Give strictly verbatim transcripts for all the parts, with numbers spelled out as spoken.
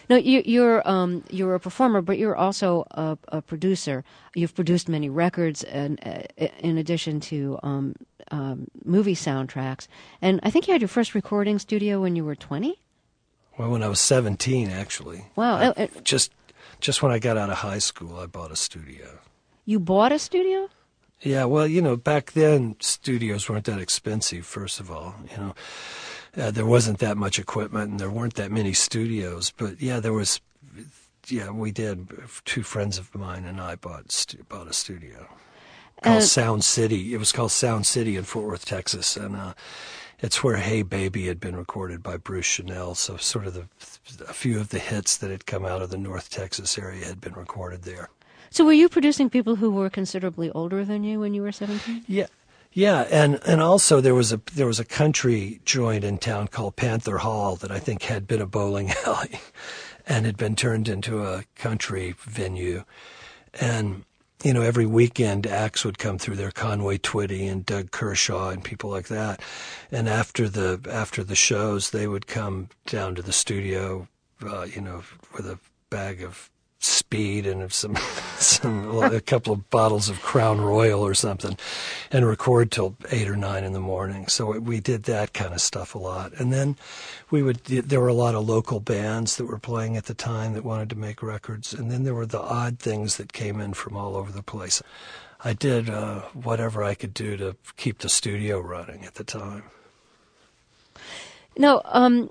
No, you, you're um, you're a performer, but you're also a, a producer. You've produced many records, and uh, in addition to um, um, movie soundtracks. And I think you had your first recording studio when you were twenty. Well, when I was seventeen, actually. Wow! I, uh, just just when I got out of high school, I bought a studio. You bought a studio? Yeah. Well, you know, back then studios weren't that expensive. First of all, you know. Uh, there wasn't that much equipment, and there weren't that many studios. But yeah, there was. Yeah, we did. Two friends of mine and I bought stu- bought a studio called uh, Sound City. It was called Sound City in Fort Worth, Texas, and uh, it's where "Hey Baby" had been recorded by Bruce Chanel. So sort of the a few of the hits that had come out of the North Texas area had been recorded there. So were you producing people who were considerably older than you when you were seventeen? Yeah. Yeah, and, and also there was a there was a country joint in town called Panther Hall that I think had been a bowling alley and had been turned into a country venue. And, you know, every weekend acts would come through there, Conway Twitty and Doug Kershaw and people like that. And after the after the shows, they would come down to the studio, uh, you know, with a bag of speed and some some a couple of bottles of Crown Royal or something, and record till eight or nine in the morning. So we did that kind of stuff a lot. And then we would there were a lot of local bands that were playing at the time that wanted to make records. And then there were the odd things that came in from all over the place. I did uh, whatever I could do to keep the studio running at the time. No, um,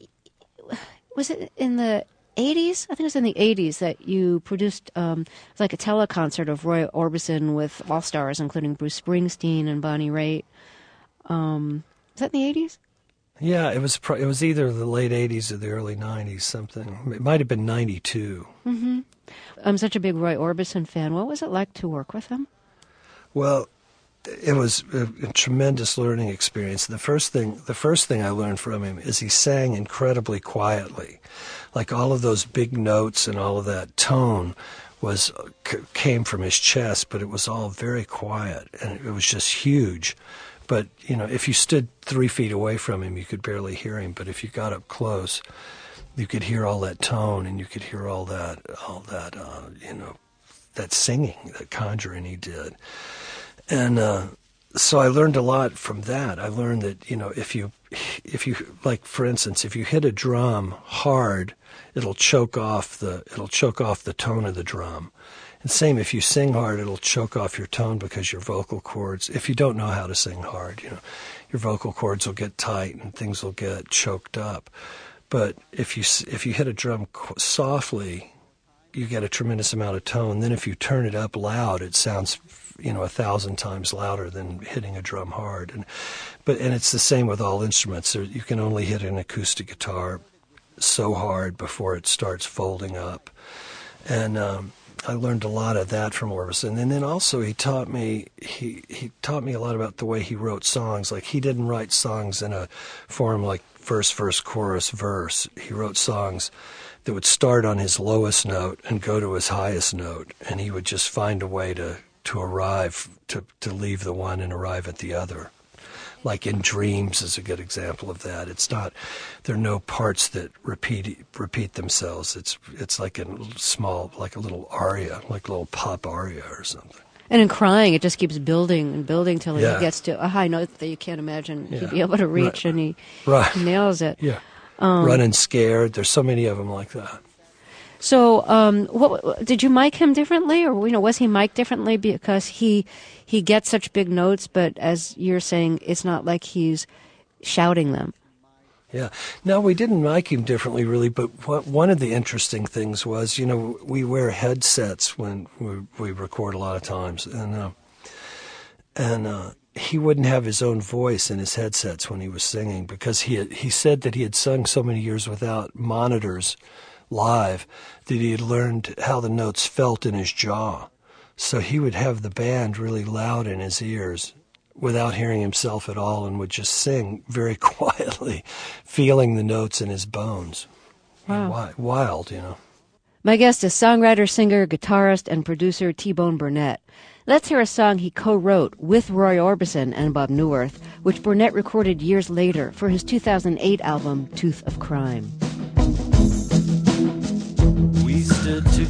was it in the eighties? I think it was in the eighties that you produced um, like a teleconcert of Roy Orbison with all-stars, including Bruce Springsteen and Bonnie Raitt. Um, was that in the eighties? Yeah, it was pro- it was either the late eighties or the early nineties, something. It might have been ninety-two. Mm-hmm. I'm such a big Roy Orbison fan. What was it like to work with him? Well, it was a, a tremendous learning experience. The first thing, the first thing I learned from him is he sang incredibly quietly. Like all of those big notes and all of that tone was c- came from his chest, but it was all very quiet, and it was just huge. But, you know, if you stood three feet away from him, you could barely hear him. But if you got up close, you could hear all that tone, and you could hear all that, all that, uh, you know, that singing, that conjuring he did. And uh, so I learned a lot from that. I learned that, you know, if you, if you, like, for instance, if you hit a drum hard, it'll choke off the, it'll choke off the tone of the drum. And same, if you sing hard, it'll choke off your tone because your vocal cords, if you don't know how to sing hard, you know, your vocal cords will get tight and things will get choked up. But if you, if you hit a drum softly, you get a tremendous amount of tone. Then if you turn it up loud, it sounds, you know, a thousand times louder than hitting a drum hard. And but and it's the same with all instruments. There, you can only hit an acoustic guitar so hard before it starts folding up. And um, I learned a lot of that from Orbison. And then also he taught me he he taught me a lot about the way he wrote songs. Like he didn't write songs in a form like verse, verse, chorus, verse. He wrote songs that would start on his lowest note and go to his highest note, and he would just find a way to, to arrive, to, to leave the one and arrive at the other. Like in Dreams is a good example of that. It's not, there are no parts that repeat repeat themselves. It's it's like a small, like a little aria, like a little pop aria or something. And in Crying, it just keeps building and building till yeah. he gets to a high note that you can't imagine yeah. he'd be able to reach, right. and he right. nails it. Yeah. Um, Running Scared. There's so many of them like that. So, um, what did you mic him differently, or you know, was he mic'd differently because he he gets such big notes? But as you're saying, it's not like he's shouting them. Yeah. No, we didn't mic him differently, really. But what, one of the interesting things was, you know, we wear headsets when we, we record a lot of times, and uh, and. Uh, he wouldn't have his own voice in his headsets when he was singing because he had, he said that he had sung so many years without monitors live that he had learned how the notes felt in his jaw. So he would have the band really loud in his ears without hearing himself at all and would just sing very quietly, feeling the notes in his bones. Wow. Wild, you know. My guest is songwriter, singer, guitarist, and producer T-Bone Burnett. Let's hear a song he co-wrote with Roy Orbison and Bob Newirth, which Burnett recorded years later for his two thousand eight album, Tooth of Crime.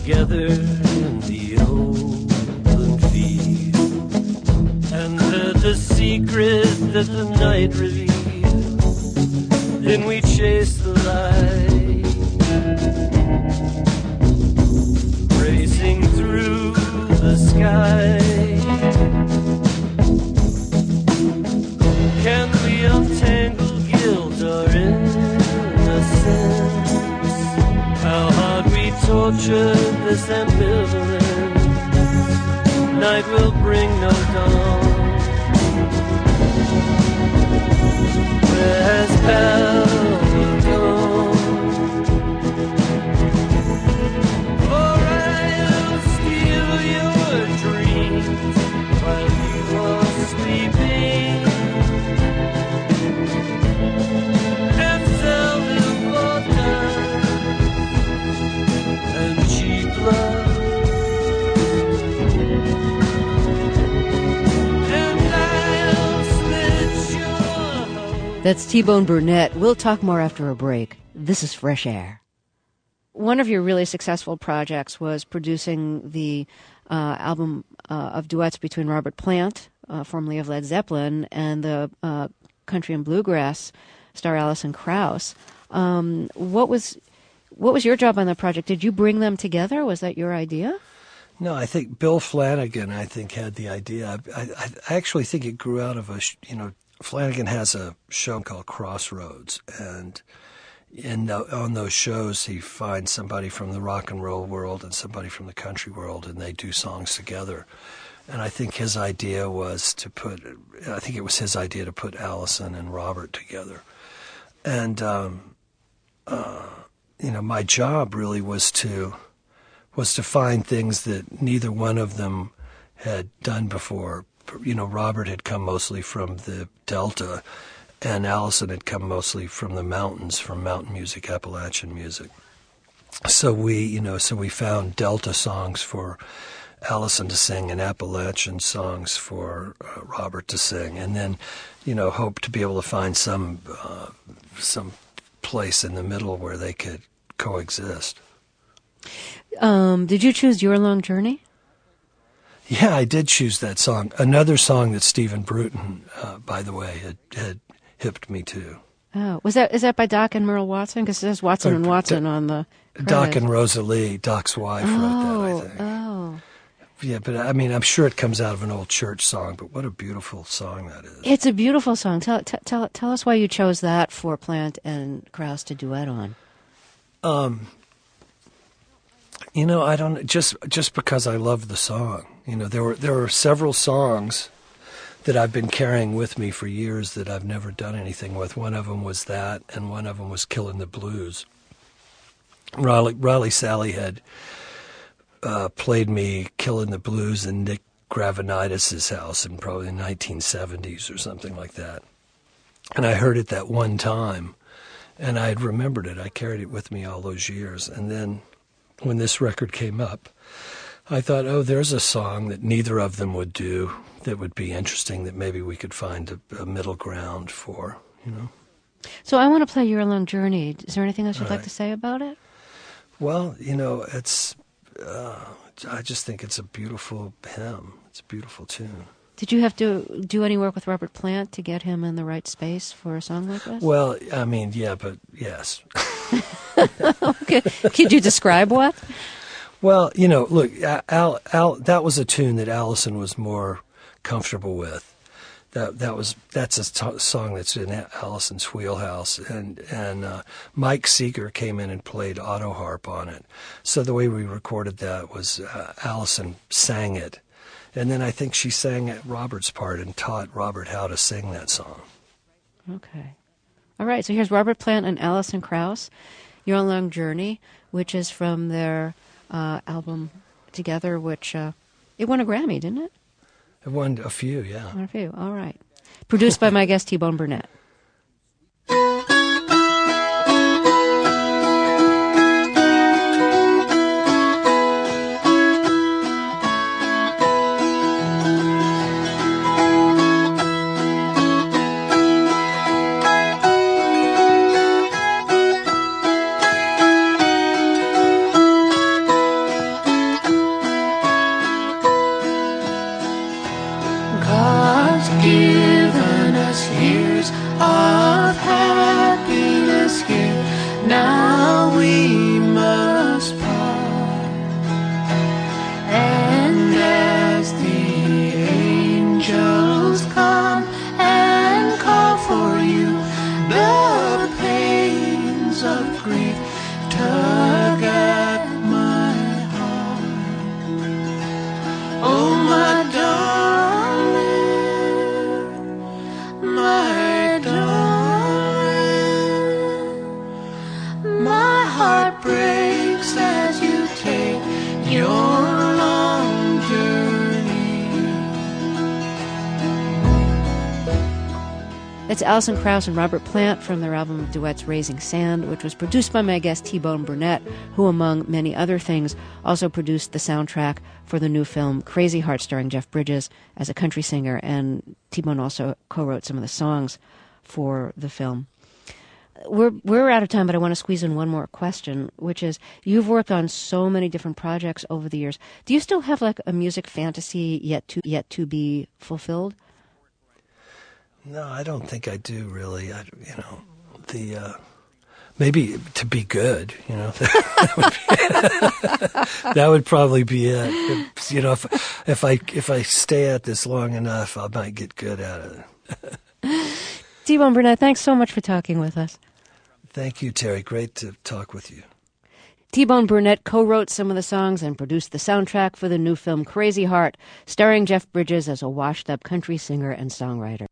together in the open field, and heard the secret that the night revealed. Then we chased the light, racing through the sky. Can we untangle guilt or innocence? How hard we torture this ambivalence. Night will bring no dawn. Where has power gone? For I'll steal your dreams while you are sleeping, and sell them for dime and cheap love. That's T-Bone Burnett. We'll talk more after a break. This is Fresh Air. One of your really successful projects was producing the uh, album uh, of duets between Robert Plant, uh, formerly of Led Zeppelin, and the uh, country and bluegrass star Alison Krauss. Um, what was what was your job on that project? Did you bring them together? Was that your idea? No, I think Bill Flanagan, I think, had the idea. I, I, I actually think it grew out of a, you know, Flanagan has a show called Crossroads, and in the, on those shows he finds somebody from the rock and roll world and somebody from the country world, and they do songs together. And I think his idea was to put, I think it was his idea to put Alison and Robert together. And, um, uh, you know, my job really was to, was to find things that neither one of them had done before. You know, Robert had come mostly from the Delta, and Alison had come mostly from the mountains, from mountain music, Appalachian music. So we, you know, so we found Delta songs for Alison to sing and Appalachian songs for uh, Robert to sing, and then, you know, hoped to be able to find some uh, some place in the middle where they could coexist. Um, did you choose Your Long Journey? Yeah, I did choose that song. Another song that Stephen Bruton, uh, by the way, had, had hipped me to. Oh, was that is that by Doc and Merle Watson? Because it says Watson Or and Watson D- on the Doc credits. and Rosalie, Doc's wife, oh, wrote that, I think. Oh, Yeah, but I mean, I'm sure it comes out of an old church song, but what a beautiful song that is. it's a beautiful song. Tell t- tell tell us why you chose that for Plant and Krauss to duet on. Um, you know, I don't just just because I love the song. You know, there were there were several songs that I've been carrying with me for years that I've never done anything with. One of them was that, and one of them was Killin' the Blues. Riley, Riley Sally had uh, played me Killin' the Blues in Nick Gravenitis' house in probably the nineteen seventies or something like that. And I heard it that one time, and I had remembered it. I carried it with me all those years. And then when this record came up, I thought, oh, there's a song that neither of them would do that would be interesting, that maybe we could find a, a middle ground for, you know. So I want to play Your Long Journey. Is there anything else you'd All like right. to say about it? Well, you know, it's, uh, I just think it's a beautiful hymn. It's a beautiful tune. Did you have to do any work with Robert Plant to get him in the right space for a song like this? Well, I mean, yeah, but yes. Okay. Could you describe what? Well, you know, look, Al, Al, that was a tune that Alison was more comfortable with. That that was that's a t- song that's in Alison's wheelhouse, and and uh, Mike Seeger came in and played auto harp on it. So the way we recorded that was uh, Alison sang it, and then I think she sang at Robert's part and taught Robert how to sing that song. Okay. All right. So here's Robert Plant and Alison Krauss, Your Long Journey, which is from their uh, album Together, which uh, it won a Grammy, didn't it? It won a few, yeah. Won a few. All right. Produced by my guest T-Bone Burnett. That's Alison Krauss and Robert Plant from their album of duets Raising Sand, which was produced by my guest T-Bone Burnett, who, among many other things, also produced the soundtrack for the new film Crazy Heart, starring Jeff Bridges as a country singer, and T-Bone also co-wrote some of the songs for the film. We're we're out of time, but I want to squeeze in one more question, which is, you've worked on so many different projects over the years. Do you still have like a music fantasy yet to yet to be fulfilled? No, I don't think I do, really. I, you know, the uh, maybe to be good, you know, that would, be, that would probably be it. If, you know, if if I if I stay at this long enough, I might get good at it. T-Bone Burnett, thanks so much for talking with us. Thank you, Terry. Great to talk with you. T-Bone Burnett co-wrote some of the songs and produced the soundtrack for the new film Crazy Heart, starring Jeff Bridges as a washed-up country singer and songwriter.